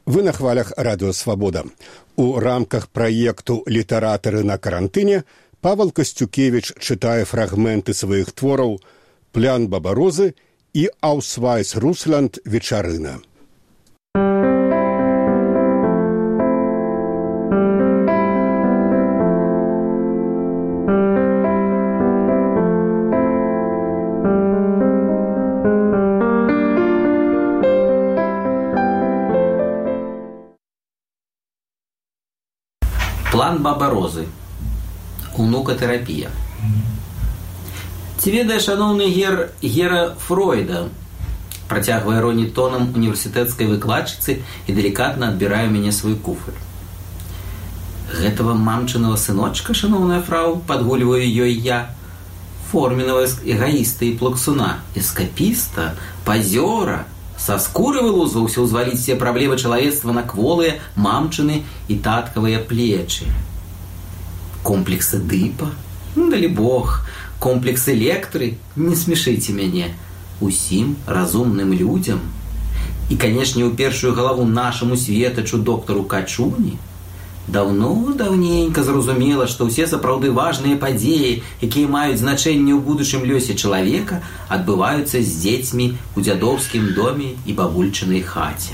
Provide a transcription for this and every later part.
Вы на хвалях Радио Свабода. У рамках праекту «Літаратары на карантыне» Павел Костюкевич чытае фрагменты сваіх твораў «Плян Бабарозы» і «Аусвайс Русланд. Вечарына». План Бабарозы. Унукатэрапія. Ці ведае шаноўны Гера Фройда, працягвае ронить тонам універсітэцкай выкладчыцы і далікатна адбірае мяне свой куфель. Гэтага мамчынага сыночка, шаноўная фрау, падгульваю ёй я, форменного эгоіста і плаксуна, эскапіста, пазёра, са скуры вылузваўся ўзваліць все праблемы чалавецтва на кволыя, мамчыны і таткавыя плечы. Комплексы дыпа? Далі Бог. Комплексы лектры? Не смешыце мяне. Усім разумным людзям. І, канешне, у першую галаву нашаму светачу доктару Качуні даўненька зразумела, што ўсе сапраўды важныя падзеі, якія маюць значэнне ў будучым лёсе чалавека, адбываюцца з дзецьмі ў дзядоўскім доме і бабульчынай хаце.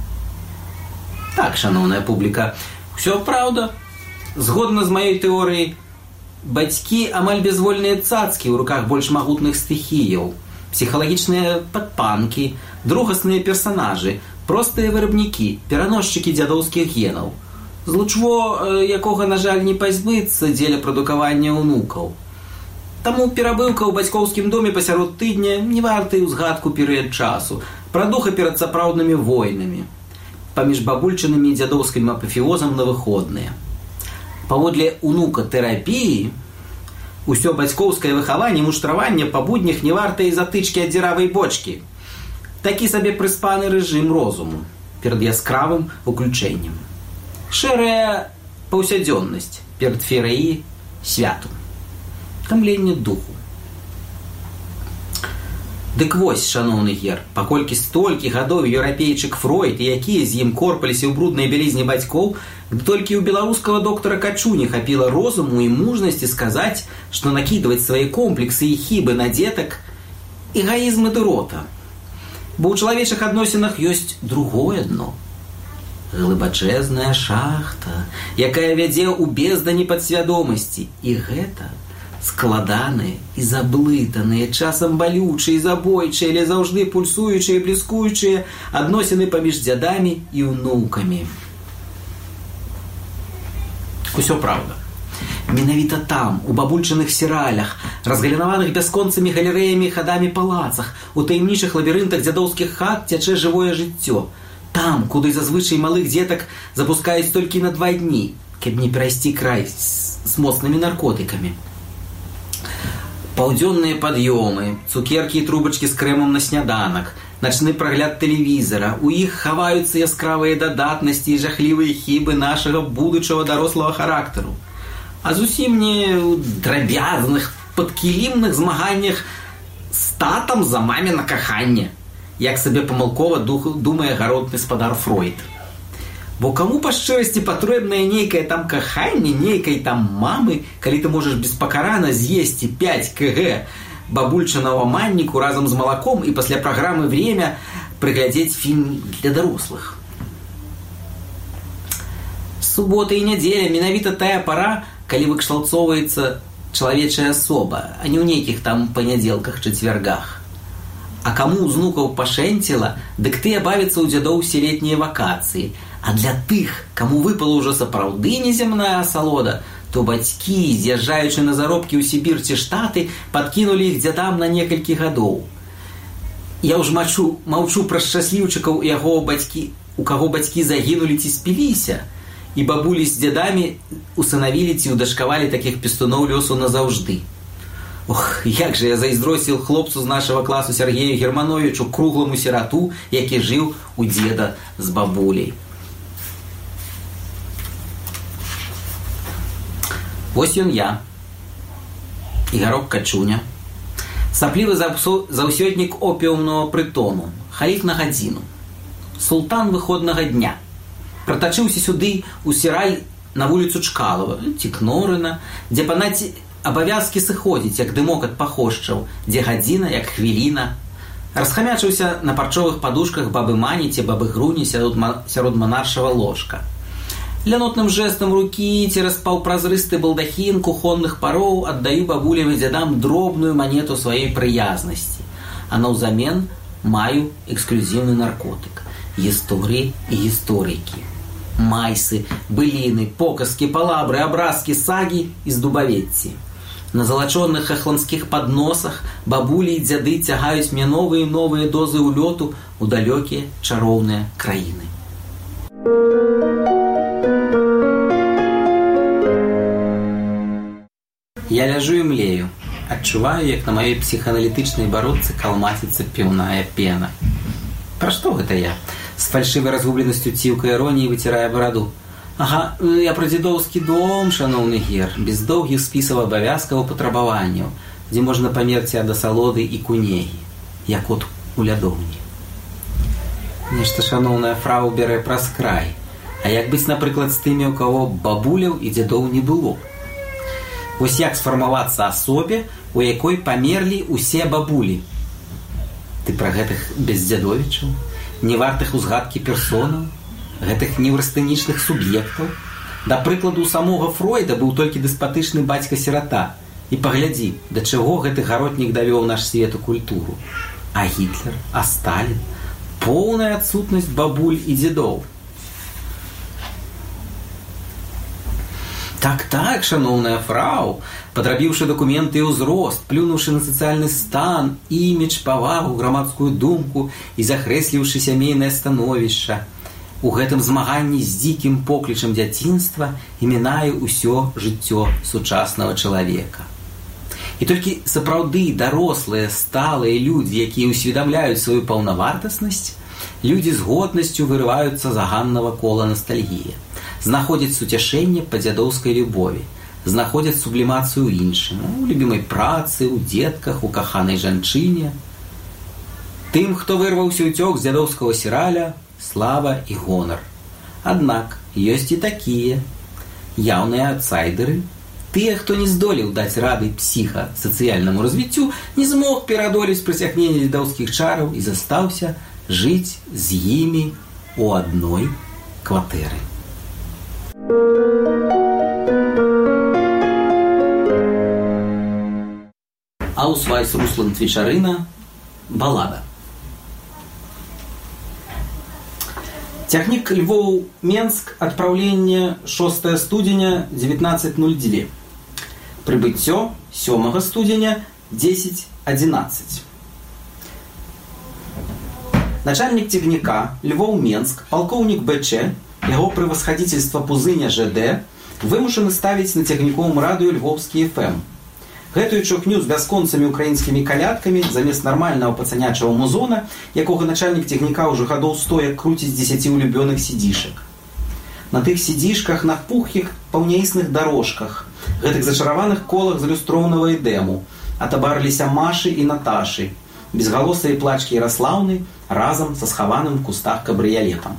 Так, шаноўная публіка, ўсё праўда. Згодна з маёй тэорыяй, бацькі амаль бязвольныя цацкі ў руках больш магутных стыхіяў, псіхалагічныя падпанкі, другасныя персанажы, простыя вырабнікі, пераносчыкі дзядоўскіх генаў, злучво якога, на жаль, не пазбыцца дзеля прадукавання ўнукаў. Таму перабыўка ў бацькоўскім доме пасярод тыдня не варта і ўзгадку перыяд часу, прадуха перад сапраўднымі войнамі, паміж бабульчынымі і дзядоўскім апафеозам на выходныя. Паводле унукатэрапіі, усё бацькоўскае выхаванне, муштраванне па буднях не варта і затычкі ад дзіравай бочкі. Такі сабе прыспаны рэжым розуму перад яскравым уключэннем. Шэрая паўсядзённасць перад фераі святу. Тамленне духу. Дык вось, шаноўны Гер, паколькі столькі гадоў еўрапейчык Фройд і якія з ім корпаліся ў бруднай бялізні бацькоў, толькі ў беларускага доктара Качуні хапіла розуму і мужнасці сказаць, што накідваць свае комплексы і хібы на дзетак эгоізм і дырота. Бо ў чалавечых адносінах ёсць другое дно. Глыбачэзная шахта, якая вядзе ў бездані падсвядомасці. І гэта складаныя і заблытаныя, часам балючыя і забойчыя, але заўжды пульсуючыя і бліскуючыя адносіны паміж дзядамі і ўнукамі. Усё праўда. Менавіта там, у бабульчыных сералях, разгалінаваных бясконцымі галерэямі хадамі палацах, у таямнічых лабірынтах дзядоўскіх хат цячэ жывое жыццё. Там, куды зазвычай малых дзетак запускаюць толькі на 2 дні, каб не перайсці край з моцнымі наркотыкамі. Паўдзённыя пад'ёмы, цукеркі і трубачкі з крэмам на сняданак, начны прагляд тэлевізара, у іх хаваюцца яскравыя дадатнасці і жахлівыя хібы нашага будучага дарослага характару. А зусім не ў драбязных, падкілімных змаганнях з татам за маміна каханне, як сабе памылкова думае гаротны спадар Фройд. Бо каму па шчырасці патрэбнае нейкае там каханне, нейкай там мамы, калі ты можаш беспакарана з'есці 5 кг бабульчынага манніку разам з малаком і пасля праграмы «Время» прыглядзець фільм для дарослых. Субота і нядзеля менавіта тая пара, калі выкшталцоўваецца чалавечая асоба, а не ў нейкіх там панядзелках-чацвяргах. А каму з унукаў пашэнціла, дык тыя бавяцца ў дзядоў усе летнія вакацыі. А для тых, каму выпала ўжо сапраўды неземная асалода, то бацькі, з'язджаючы на заробкі ў Сібір ці Штаты, падкінулі іх дзядам на некалькі гадоў. Я ўж маўчу пра шчасліўчыкаў, у каго бацькі загінулі ці спіліся, і бабулі з дзядамі усынавілі ці ўдашкавалі такіх пестуноў лёсу назаўжды. Ох, як жа я зайздросціў хлопцу з нашага класу Сергею Германовичу, кругламу сірату, які жыў у дзеда з бабуляй. Вось ён я, Ігарок Качуня, саплівы заўсёднік опіумнага прытону, халіф на гадзіну, султан выходнага дня, Пратачыўся сюды ў сіраль на вуліцу Чкалова ці Кнорына, дзе панаць абавязкі сыходзіць, як дымок ад пахошчаў, дзе гадзіна, як хвіліна. Расхамячыўся на парчовых падушках бабы Мані ці бабы Груні сярод манаршава ложка. Лянотным жэстам рукі цераз паўпразрысты балдахін кухонных пароў аддаю бабулям і дзядам дробную манету сваёй прыязнасці, а наўзамен маю эксклюзіўны наркотык – гісторыі і гісторыкі. Майсы, быліны, показкі, палабры, абразкі, сагі і здубавецці. На залачоных ахламскіх падносах бабулі і дзяды цягаюць мне новыя і новыя дозы ўлёту ў далёкія чароўныя краіны. Я ляжу і млею, адчуваю, як на маёй псіхааналітычнай бародцы калмаціцца піўная пена. Пра што гэта я? З фальшывай разгубленасцю ціўка іроніі выцірае бараду. Ага, я пра дзедоўскі дом, шаноўны гер, без доўгіх спісаў абавязкаў і патрабаванняў, дзе можна памерці ад асалоды і кунегі, як от у лядоўні. Нешта шаноўная фрау бярэ праз край. А як быць, напрыклад, з тымі, у каго бабуляў і дзедоў не было? Вось як сфармавацца асобе, у якой памерлі ўсе бабулі? Ты пра гэтых бездзядовічаў, невартых узгадкі персонаў, гэтых неврастэнічных суб'ектаў? Да прыкладу, у самога Фройда быў толькі дэспатычны бацька-сірата. І паглядзі, да чаго гэты гаротнік давёў наш свет у культуру. А Гітлер, а Сталін? Поўная адсутнасць бабуль і дзедоў. Так, шаноўная фрау, падрабіўшы дакументы і ўзрост, плюнуўшы на сацыяльны стан, імідж, павагу, грамадскую думку і захрэсліўшы сямейнае становішча, у гэтым змаганні з дзікім поклічам дзяцінства і мінаю ўсё жыццё сучаснага чалавека. І толькі сапраўды дарослыя, сталыя людзі, якія ўсведамляюць сваю паўнавартаснасць, людзі з годнасцю вырываюцца з заганнага кола настальгіі, знаходзяць суцяшэнне па дзядоўскай любові, знаходзяць сублімацыю ў іншым, у любімай працы, у дзетках, у каханай жанчыне. Тым, хто вырваўся ўцёк з дзядоўскага сіраля, слава і гонар. Аднак ёсць і такія яўныя аўтсайдеры, тыя, хто не здолеў даць рады псіха-сацыяльнаму развіццю, не змог пераадолець прыцягненне дзедоўскіх чараў і застаўся жыць з імі у адной кватэры. Ausweis Russland вечарына, балада. Цягнік Львоў-Менск, адпраўленне 6 студзеня 19:02. Прыбыццё 7 студзеня 10:11. Начальник цягніка Львоў-Менск, палкоўнік БЧ, яго превосходительство Пузыня ЖД, вымушаны ставіць на цягніковым радыё Львовскі ФМ. Гэтую чухню з бясконцымі украінскімі калядкамі замест нармальнага пацанячага музона, якога начальнік цягніка ўжо гадоў 100 як круціць 10 улюбёных сідзішак. На тых сідзішках, на пухкіх паўняісных дарожках, гэтых зачараваных колах з люстроўнага эдэму, атабарыліся Машы і Наташы, безгалосыя плачкі Яраслаўны разам са схаваным в кустах кабрыялетам.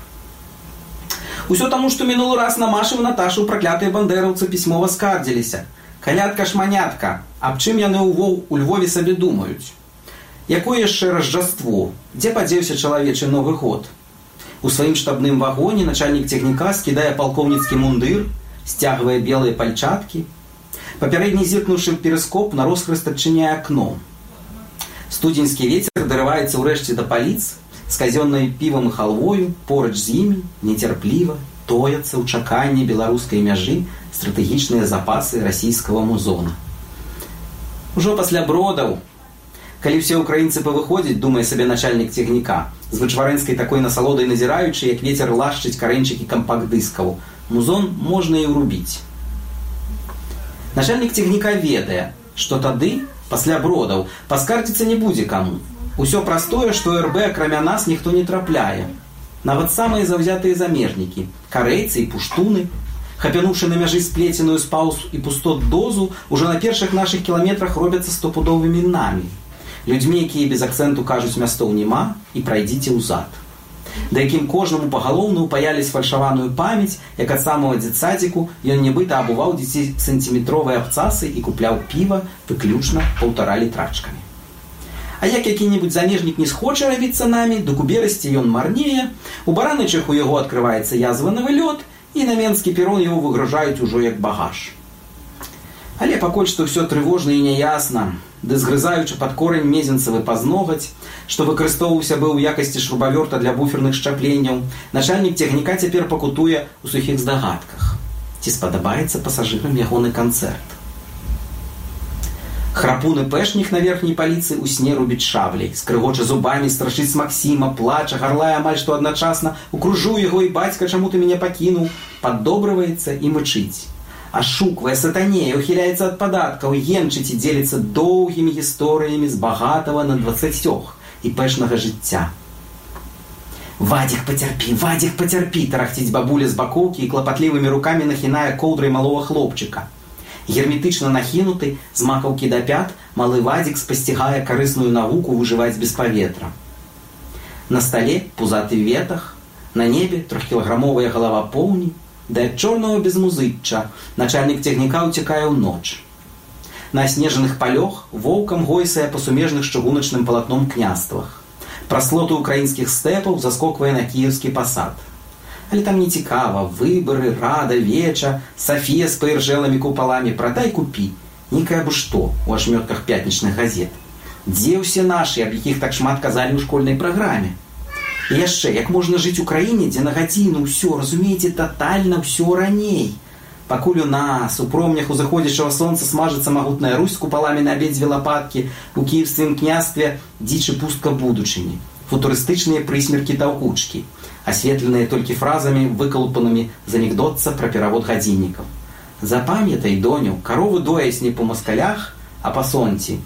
Усё таму, што мінулы раз на Машы і Наташу праклятыя бандэраўцы пісьмова скардзіліся. Калядка-шманятка, аб чым яны у Львове сабе думаюць? Якое яшчэ ражджаство? Дзе падзеўся чалавечы Новы год? У сваім штабным вагоне начальнік цягніка скідае палкоўніцкі мундыр, сцягвае белыя пальчаткі. Папярэдні зіркнуўшы ў перыскоп, на роскрыст адчыняе акно. Студзеньскі вецер дарываецца ўрэшце да паліц, з казённай півам і халвою, поруч з імі, нецярпліва, тояцца ў чаканні беларускай мяжы стратэгічныя запасы расійскага музона. Ужо пасля бродаў, калі ўсе ўкраінцы павыходзяць, думае сабе начальнік цягніка, з вычварэнскай такой насалодай назіраючы, як вецер лашчыць карэнчыкі кампакт-дыскаў, музон можна і ўрубіць. Начальнік цягніка ведае, што тады, пасля бродаў, паскардзіцца не будзе каму. Усё простое, што РБ, акрамя нас, ніхто не трапляе. Нават самыя заўзятыя замежнікі, карэйцы і пуштуны, хапянуўшы на мяжы сплеценую з паўз і пустот дозу, уже на першых нашых кіламетрах робяцца стопудовымі намі. Людзьмі, якія без акцэнту кажуць «мястоў нема» і «прайдзіце ўзад». да якім кожнаму пагалоўна ўпаялі сфальшаваную памяць, як ад самого дзетсадзіку ён нібыта абуваў 10-сантиметровыя абцасы і купляў піва выключна 1,5 літрачкамі. А як які-небудзь замежнік не схоча рабіцца намі, дык у берасці ён марнее, у Баранычах у яго адкрываецца язванавы лёд, і на Менскі перон яго выгружаюць ужо як багаж. Але пакуль што ўсё трывожна і няясна, ды згрызаючы пад корань мезенцавы пазногаць, што выкарыстоўваўся быў у якасці шрубавёрта для буферных шчапленняў, начальнік цягніка цяпер пакутуе ў сухіх здагадках. Ці спадабаецца пасажырам ягоны канцэрт? Храпуны пэшнік на верхняй паліцы ў сне рубіць шабляй, скрыгоча зубамі, страшыць Максіма, плача, гарлае амаль што адначасна, укружу яго і бацька, чаму ты мяне пакінуў, паддобрываецца і мычыць. Ашуквае, сатанее, ухіляецца ад падаткаў, енчыць і дзеліцца доўгімі гісторыямі з багатага на 20 і пэшнага жыцця. «Вадзік, пацярпі!» тарахціць бабуля з бакоўкі і клапатлівымі рукамі нахінае коўдрай малога хлопчыка. Герметычна нахінуты, з макаўкі да пят, малы Вадзік спасцігае карысную навуку выжываць без паветра. На стале пузаты ветах, на небе 3-кілаграмовая галава поўні, да ад чорнага безмузычча начальнік цягніка ўцякае ў ноч. На аснежаных палёх воўкам гойсае па сумежных з чыгуначным палатном княствах. Праслоты украінскіх стэпаў заскоквае на кіеўскі пасад. Але там не цікава, выбары, рада, веча, Сафія з паіржэлымі купаламі, прадай купі, нейкае абы што у ашмётках пятнічных газет. Дзе ўсе нашы, аб якіх так шмат казалі ў школьнай праграме? І яшчэ, як можна жыць у краіне, дзе на гадзіну ўсё, разумееце, татальна ўсё раней? Пакуль у нас, у промнях узыходзячага сонца смажыцца магутная Русь з купаламі на абедзве лапаткі, у кіеўскім княстве дзічы пустка будучыні, футурыстычныя прысмеркі таўкучкі, асветленыя толькі фразамі, выкалупанымі з анекдотца пра перавод гадзіннікаў. Запамятай, доню, каровы дояць не па маскалях, а па сонці.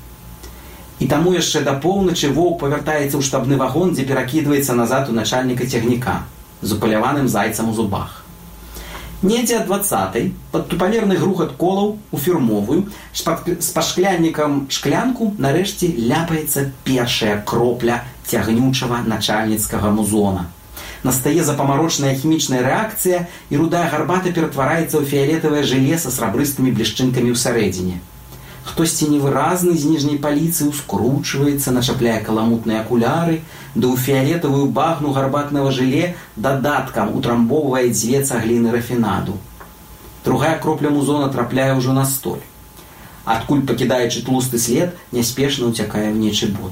І таму яшчэ да поўначы воўк павяртаецца ў штабны вагон, дзе перакідваецца назад у начальніка цягніка з упаляваным зайцам у зубах. Недзе ад 20-й, пад тупамерны грухат колаў у фірмовую, з пашкляннікам шклянку нарэшце ляпаецца першая кропля цягнючага начальніцкага музона. Настае запамарочная хімічная рэакцыя, і рудая гарбата ператвараецца ў фіялетавае жыле са срабрыстымі блішчынкамі ўсярэдзіне. Хтосьці невыразны з ніжняй паліцы ўскручваецца, начапляе каламутныя акуляры, ды ў фіялетавую багну гарбатнага жыле дадаткам утрамбоўвае дзве цагліны рафінаду. Другая кропля музона трапляе ўжо на столь. Адкуль, пакідаючы тлусты след, няспешна ўцякае ў нечы бот.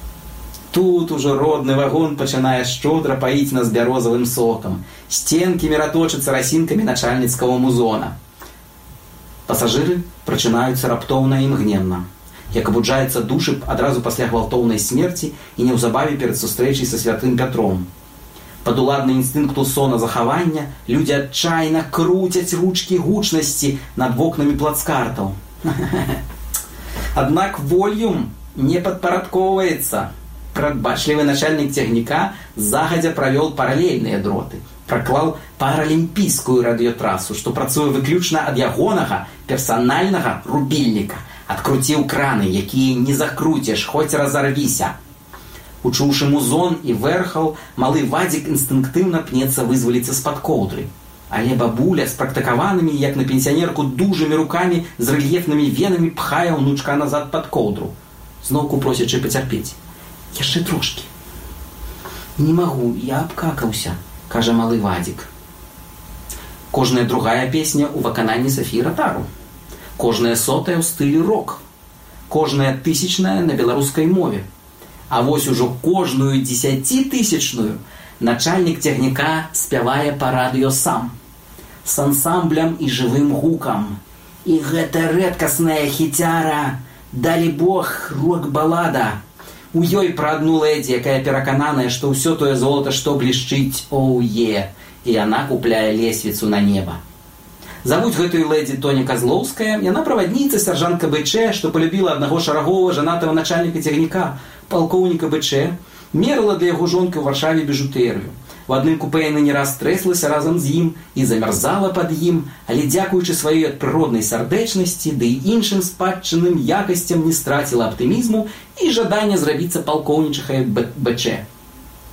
Тут ужо родны вагон пачынае шчодра паіць нас бярозавым сокам. Сценкі міраточацца расінкамі начальніцкага музона. Пасажыры прачынаюцца раптоўна і імгненна. Як абуджаецца душы адразу пасля гвалтоўнай смерці і неўзабаве перад сустрэчай са святым Пятром. Падуладны інстынкту сона захавання людзі адчайна круцяць ручкі гучнасці над вокнамі плацкартаў. Аднак вольюм не падпарадкоўваецца. Прадбачлівы начальнік цягніка загадзя правёл паралельныя дроты, праклаў паралімпійскую радыётрасу, што працуе выключна ад ягонага персанальнага рубільніка, адкруціў краны, якія не закруцеш, хоць разарвіся. Учуўшы музон і вэрхал, малы Вадзік інстынктыўна пнецца вызваліцца з-пад коўдры. Але бабуля з практыкаванымі, як на пенсіянерку, дужымі рукамі з рэльефнымі венамі пхае ўнучка назад пад коўдру, зноўку просячы пацярпець. Яшчэ трошкі. Не магу, я абкакаўся, кажа малы Вадзік. Кожная другая песня ў выкананні Сафіі Ротару. Кожная 100-я ў стылі рок. Кожная 1000-ная на беларускай мове. А вось ужо кожную 10-000-ную начальнік цягніка спявае па радыё сам. З ансамблем і жывым гукам. І гэта рэдкасная хіцяра, далі Бог, рок-балада. У ёй пра адну лэдзі, якая перакананая, што ўсё тое золата, што блішчыць, оуе, і яна купляе лесвіцу на неба. Завуць гэтую лэдзі Тоня Казлоўская, яна правадніца сяржантка БЧ, што полюбіла аднаго шарагова жанатага начальніка цягніка, палкоўніка БЧ, мерала для яго жонкі ў Варшаве біжутэрыю. У адным купе яна не раз трэслася разам з ім і замярзала пад ім, але дзякуючы сваёй прыроднай сардэчнасці ды і іншым спадчынным якасцям не страціла аптымізму і жадання зрабіцца палкоўнічахай БЧ.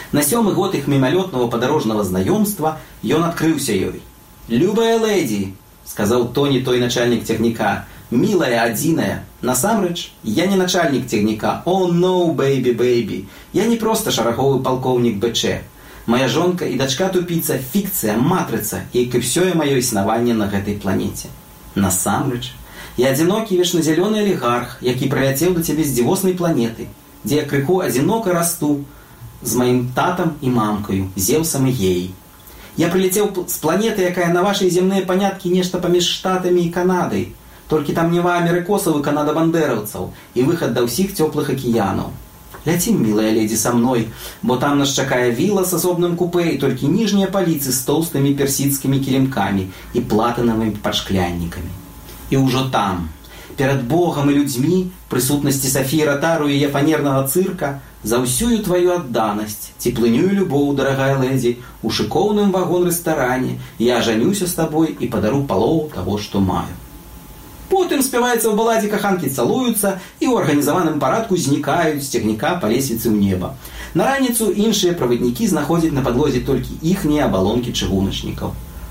На 7-й год іх мімалётнага падарожнага знаёмства ён адкрыўся ёй. «Любая лэдзі», — сказаў Тоні той начальнік цягніка, «милая, адзіная, насамрэч, я не начальник цягніка, о, no, baby, baby, я не просто шараговы полковник БЧ. Моя жонка і дачка тупіца, фікцыя, матрыца, як і ўсё маё існаванне на гэтай планеце. Насамрэч, я адзінокі вечназялёны алігарх, які прыляцеў да цябе з дзівоснай планеты, дзе я крыху адзінока расту з маім татам і мамкаю, Зеўсам і Геяй. Я прилетел с планеты, якая на ваши земные понятки нечто поміж Штатами и Канадой. Только там нева америкосов и канадабандеровцев, и выход до всех теплых океанов. Летим, милая леди, со мной, бо там нас чакая вилла с особным купе, и только нижние полицы с толстыми персидскими килимками и платиновыми подшклянниками. И уже там, перед Богом и людьми, присутности Софии Ротару и ее фанерного цирка, за ўсюю твою адданасць, цеплыню і любоў, дарагая лэдзі, у шыкоўным вагон-рэстаране я ажанюся з табой і падару палову таго, што маю. Потым спяваецца ў баладзе каханкі цалуюцца і ў арганізаваным парадку знікаюць з цягніка па лесвіцы ў неба. На раніцу іншыя праваднікі знаходзяць на падлозе толькі іхнія абалонкі чыгуначнікаў.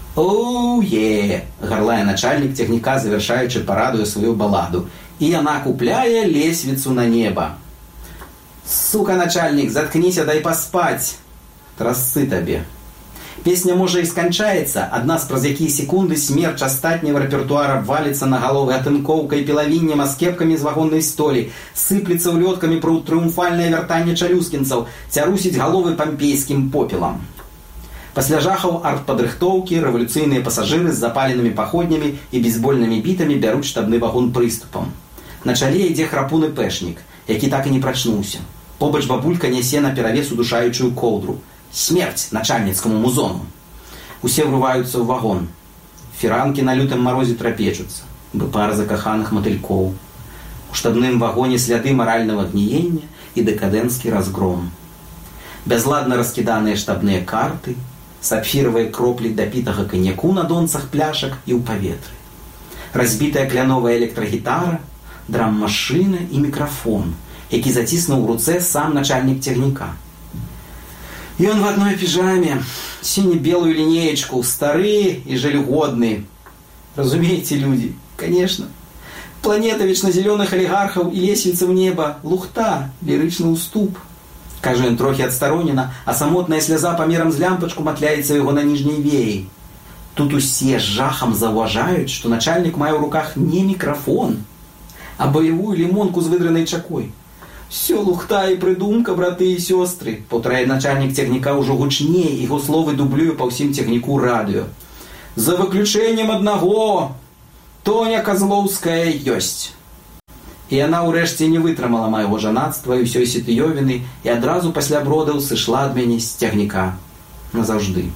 «Оу-е!» — гарлае начальнік цягніка, завяршаючы парадуе сваю баладу. І яна купляе лесвіцу на неба. «Сука, начальник, заткнися, дай поспать!» «Трасцы табе!» Песня, можа, і сканчаецца, аднак праз якія секунды смерч астатняга рэпертуара валіцца на галовы атынкоўкай, пілавіннем, аскепкамі з вагоннай столі, сыплецца ўлёткамі пра трыумфальнае вяртанне чалюскінцаў, цярусіць галовы пампейскім попелам. Пасля жахаў артпадрыхтоўкі рэвалюцыйныя пасажыры з запаленымі паходнямі і бейсбольнымі бітамі бяруць штабны вагон прыступам. На чале ідзе храпуны пэшнік, які так і не прачнуўся. Побач бабулька нясе на перавес удушаючую коўдру. «Смерць начальніцкаму музону!» Усе врываюцца ў вагон. Фіранкі на лютым марозе трапечуцца, бы пара закаханых матылькоў. У штабным вагоне сляды маральнага гніення і дэкадэнцкі разгром. Бязладна раскіданыя штабныя карты, сапфіравыя кроплі дапітага каньяку на донцах пляшак і ў паветры. Разбітая кляновая электрагітара, драм-машына і мікрафон, які заціснуў у руцэ сам начальнік цягніка. Ён в одной пижаме, сине-белую линеечку, стары и жалюгодный. Разумеете, люди, конечно. Планета вечнозеленых олигархов и лесвица в небо, лухта, лиричный уступ. Кажа ён трохи отсторонена, а самотная слеза памерам з лямпачку матляецца его на нижней веі. Тут усе з жахам заўважаюць, што начальник мае ў руках не мікрафон, а боевую лимонку з выдранай чакой. «Все лухта и придумка, браты и сестры», — повторяет начальник цягніка ўжо гучней, его словы дублюю по всім цягніку радио. «За выключением одного, Тоня Козловская ёсць». І яна ўрэшце не вытрымала майго жанацтва і ўсёй сітыёвіны і адразу пасля бродаў сышла ад мяне з цягніка. Назаўжды.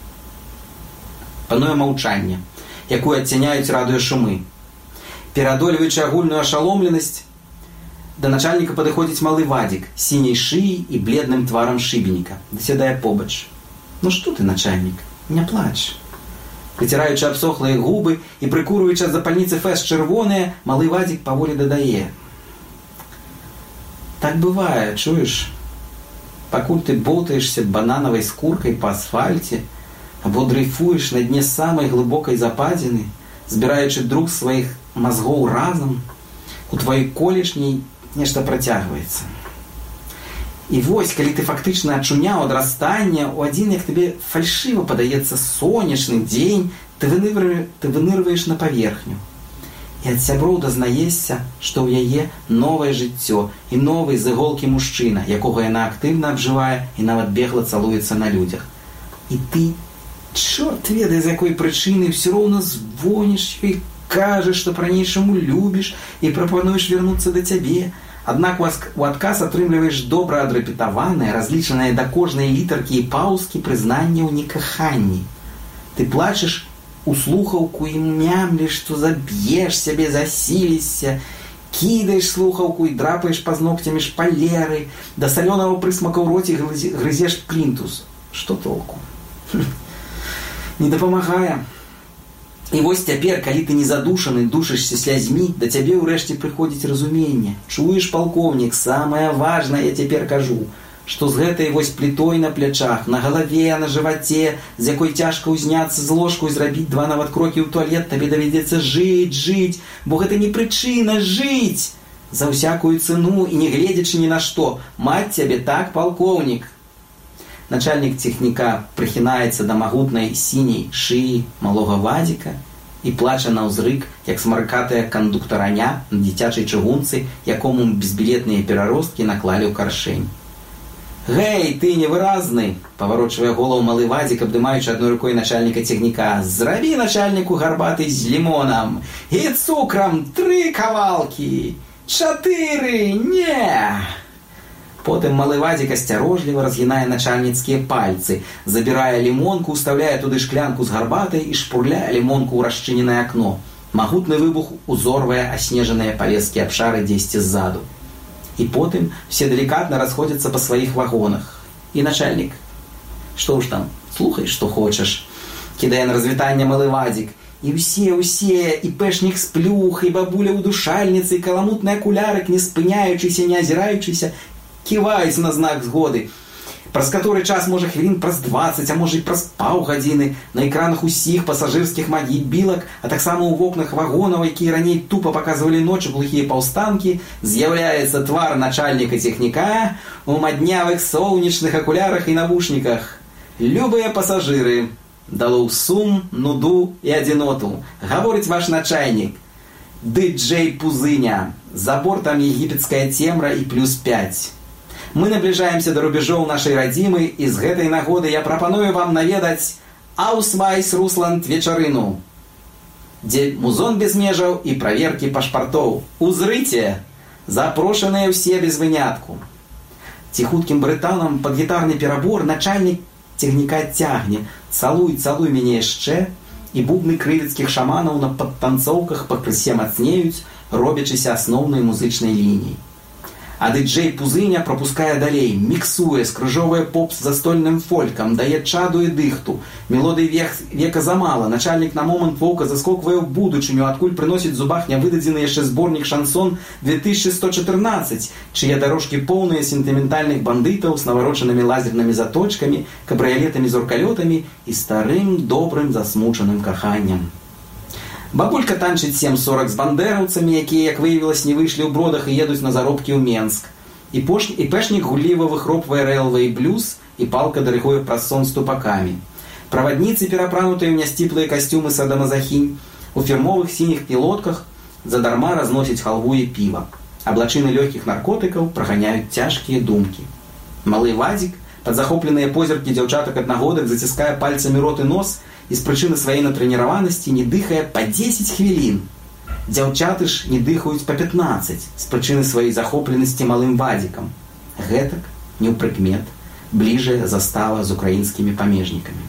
Пануе маўчанне, якую адцяняюць радыёшумы. Пераадольваючы агульную ашаломленасць, да начальника падыходзіць малы Вадик с синяй шией и бледным тваром шибенника, досядая побач. «Ну что ты, начальник, не плачь». Притираючи обсохлые губы и прикуриваючи от запальницы фэс червоные, малый Вадик поволі додае. «Так бывает, чуешь? Покуль ты болтаешься банановой скуркой по асфальте, або дрейфуешь на дне самой глубокой западины, збираючи друг своих мозгов разом, у твоей колішняй нешта працягваецца. І вось, калі ты фактычна ачуняў ад расстання, у адзін, як табе фальшыва падаецца сонечны дзень, ты вынырваеш на паверхню. І ад сяброў дазнаешся, што ў яе новае жыццё і новы з іголкі мужчына, якога яна актыўна абжывае і нават бегла цалуецца на людзях. І ты, чорт ведае, з якой прычыны, ўсё роўна звоніш ёй, кажешь, что по-ранейшаму любишь и пропонуешь вернуться до тебе. Аднак у адказ атрымліваеш добра адрэпетаванае, разлічанае да кожнай літаркі і паўзкі прызнанне ў некаханні. Ты плачеш у слухаўку і мямлеш, што заб'еш сябе, засілішся, кідаеш слухаўку і драпаеш пазногцямі шпалеры, да салёнага прысмака ў роце грызеш плінтус. Што толку? Не дапамагае. І вось цяпер, калі ты не задушаны, душишься слязьмі, да цябе ўрэшце прыходзіць разуменне. Чуеш, палкоўнік, самае важнае я цяпер кажу, што з гэтай вось плітой на плячах, на галаве, на жываце, з якой цяжка ўзняцца з ложку і зрабіць 2 нават крокі ў туалет, табе давядзецца жыць, бо гэта не прычына жыць за ўсякую цэну і не гледзячы ні на што. Маць цябе так, палкоўнік. Начальнік цехніка прыхінаецца да магутнай сіняй шыі малога Вадзіка і плача наўзрык, як смаркатая кандуктараня на дзіцячай чыгунцы, якому безбілетныя пераросткі наклалі ў каршэнь. «Гэй, ты невыразны!» – паварочвае голову малы Вадзік, абдымаючы адной рукой начальніка цягніка. «Зрабі начальніку гарбаты з лімонам і цукрам 3 кавалкі! 4! Не!» Потым малы Вадзік асцярожліва разгінае начальніцкія пальцы, забірае лімонку, уставляе туды шклянку з гарбатай і шпурляе лімонку ў расчыненае акно. Магутны выбух узорвае аснежаныя палескія абшары дзесьці ззаду. І потым все деликатно расходятся по сваіх вагонах. І начальнік: «Што ж там, слухай, што хочаш», кідае на развітанне малы Вадзік. І ўсе, і пэшнік з плюх, і бабуля ўдушальніцы, і каламутны акулярык, не спыняючыся, не азіраючыся, ківаюць на знак згоды. Праз каторы час, можа, хвілін праз 20, а можа і праз паўгадзіны, на экранах усіх пасажырскіх мабілак, а таксама ў вокнах вагонаў, якія раней тупа паказвалі ночы глухія паўстанкі, з'яўляецца твар начальніка цехніка у маднявых сонечных акулярах і навушніках. «Любыя пасажыры, дало сум, нуду і адзіноту, гаворыць ваш начальнік. Ды-Джей Пузыня, за бортам егіпетская цемра і +5. Мы наближаемся до рубежоў нашай радзімы, і з гэтай нагоды я прапаную вам наведаць Аусвайс Русланд вечарыну, дзе музон без межаў і праверкі пашпартоў. Узрыце! Запрошаныя ўсе без вынятку». Ціхуткім брытанам пад гітарны перабор начальнік цягніка цягне: «Цалуй, цалуй мяне яшчэ», і бубны крывіцкіх шаманаў на падтанцоўках пакрысе мацнеюць, робячыся асноўнай музычнай лініяй. А ды-Джей Пузыня пропускае далей, міксуе, скрыжовае поп з застольным фолькам, дае чаду і дыхту. Мелодый века замала. Начальнік на момант воўка заскоквае ў будучыню, адкуль прыносіць зубах нявыдадзены яшчэ зборнік шансон 2114, чыя дарожкі поўныя сентыментальных бандытаў з наварочанымі лазернымі заточкамі, кабрыялетамі з оркалётамі і старым добрым засмучаным каханнем. Бабулька танчыць 7:40 з бандераўцамі, якія, як выявілася, не выйшлі ў бродах і едуць на заробкі ў Менск. І пэшнік гулліва выхропвае рэйлвэй блюз, і палка дарыгуе праз сон з тупакамі. Правадніцы, перапранутыя ў нясціплыя касцюмы садамазахінь, у фірмовых сініх пілотках задарма разносяць халву і піва. Аблачыны лёгкіх наркотыкаў праганяюць цяжкія думкі. Малы Вадзік, пад захопленыя позіркі дзяўчатак аднагодак, заціскае пальцамі рот і нос, і з прычыны сваёй натрэніраванасці не дыхае па 10 хвілін. Дзяўчаты ж не дыхаюць па 15 з прычыны сваёй захопленасці малым Вадзікам. Гэтак, не ў прыкмет, бліжая застава з украінскімі памежнікамі.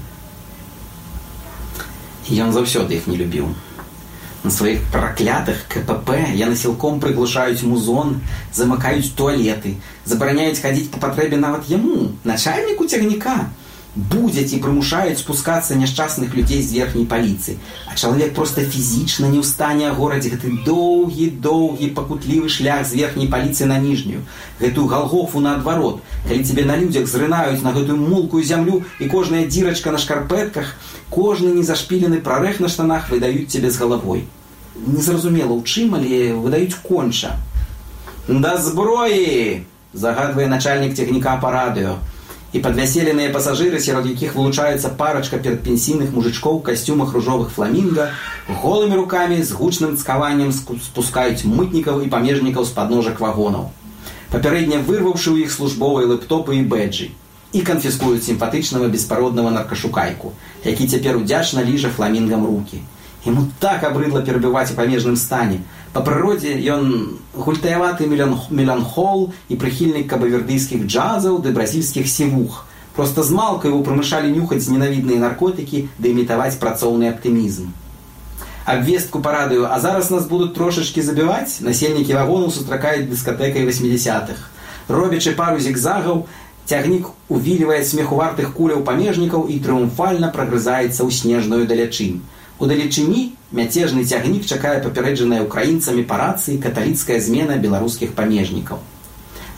Ён заўсёды іх не любіў. На сваіх праклятых КПП яны сілком прыглушаюць музон, замыкаюць туалеты, забараняюць хадзіць па патрэбе нават яму, начальніку цягніка. Будзяць і прымушаюць спускацца няшчасных людзей з верхняй паліцы. А чалавек проста фізічна не ў стане агорадзіць гэты доўгі пакутлівы шлях з верхняй паліцы на ніжнюю, гэтую галгофу наадварот, калі цябе на людзях зрынаюць на гэтую мулкую зямлю і кожная дзірачка на шкарпэтках, кожны незашпілены прарэх на штанах выдаюць цябе з галавой. Незразумела ў чым, але выдаюць конча. «Да зброі!» – загадвае начальнік цягніка па радыё. І падвяселеныя пасажыры, сярод якіх вылучаецца парачка перадпенсійных мужычкоў у касцюмах ружовых фламінга, голымі рукамі з гучным цкаваннем спускаюць мытнікаў і памежнікаў з падножак вагонаў, папярэдне вырваўшы ў іх службовыя лэптопы і бэджы, і канфіскуюць сімпатычнага беспароднага наркашукайку, які цяпер удзячна ліжа фламінгам рукі. Яму так абрыдла перабіваць у памежным стане. Па прыродзе ён гультаяваты меланхол і прыхільнік кабавердыйскіх джазаў ды бразільскіх сівух. Проста з малку его прымушалі нюхаць ненавідныя наркотыкі ды імітаваць працоўны аптымізм. Абвестку па радыё: «А зараз нас будуць трошачкі забіваць», насельнікі вагонаў сустракаюць дыскатэкай 80-х. Робячы пару зігзагаў, цягнік увілівае смехувартых куляў памежнікаў і трыумфальна прагрызаецца ў снежную далячынь. У далечыні мяцежны цягнік чакае папярэджаная украінцамі па рацыі каталіцкая змена беларускіх памежнікаў.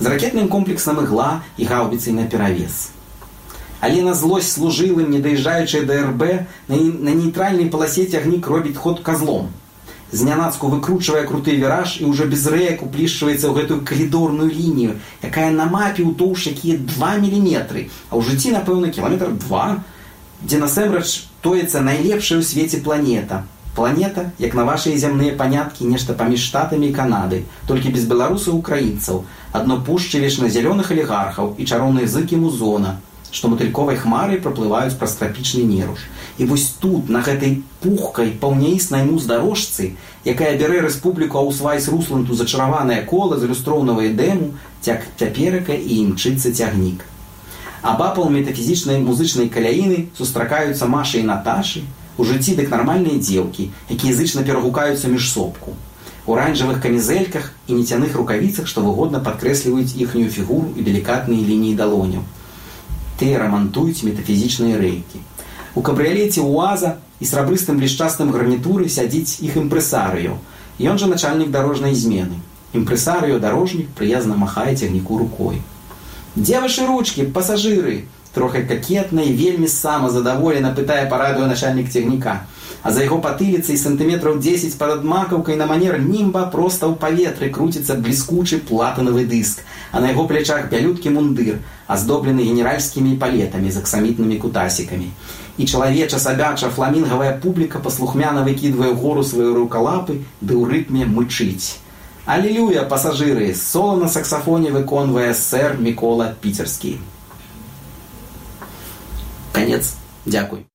з ракетным комплексам «Ігла» і гаўбіцай наперавес. Але на злосць служылым, не даязджаючыя да РБ, на нейтральнай паласе цягнік робіць ход козлом. Знянацку выкручвае круты віраж і ўжо без рэек уплішчваецца ў гэтую калідорную лінію, якая на мапе ўтоўж якія 2 міліметры, а ў жыцці, напэўна, кіламетр 2, дзе насамрэч тоецца найлепшая ў свеце планета. Планета, як на вашыя зямныя паняткі, нешта паміж Штатамі і Канадай, толькі без беларусаў і украінцаў, адно пушчы вечназялёных алігархаў і чароўныя зыкі музона, што матыльковай хмарай праплываюць праз трапічны неруш. І вось тут, на гэтай пухкай, паўняіснай муз-дарожцы, якая бярэ рэспубліку Аусвайс-Русланду зачараванае кола з люстроўнага эдэму, цяперака і імчыцца цягнік. Абапал метафізічнай музычнай каляіны сустракаюцца Маша і Наташы, у жыцці дык нармальныя дзеўкі, якія зычна перагукаюцца між сопку. У аранжавых камізэльках і нецяных рукавіцах, што выгодна падкрэсліваюць іхнюю фігуру і делікатныя лініі далоняў. Тыя рамантуюць метафізічныя рэйкі. У кабрыялеце УАЗа і срабрыстым блішчастым гарнітуры сядзіць іх імпрэсарыё. Ён жа начальнік дарожнай змены. Імпрэсарыё-дарожнік прыязна махае цягніку рукой. «Дзе вашы ручкі, пасажыры?» Трохи какетна і вельмі самазадаволена пытае па радыё начальнік цягніка. А за яго патыліцай сантыметраў 10 пад макаўкай на манер німба проста ў паветры круціцца бліскучы платынавы дыск, а на яго плячах бялюткі мундыр, аздоблены генеральскімі палетамі з аксамітнымі кутасікамі. І чалавеча-сабяча фламінгавая публіка паслухмяна выкідвае ўгору свае рукалапы, ды ў рытме мычыць. «Алілюя, пасажыры!» Соло на саксафоне выконвае сэр Мікола Піцерскі. Конец. Дякую.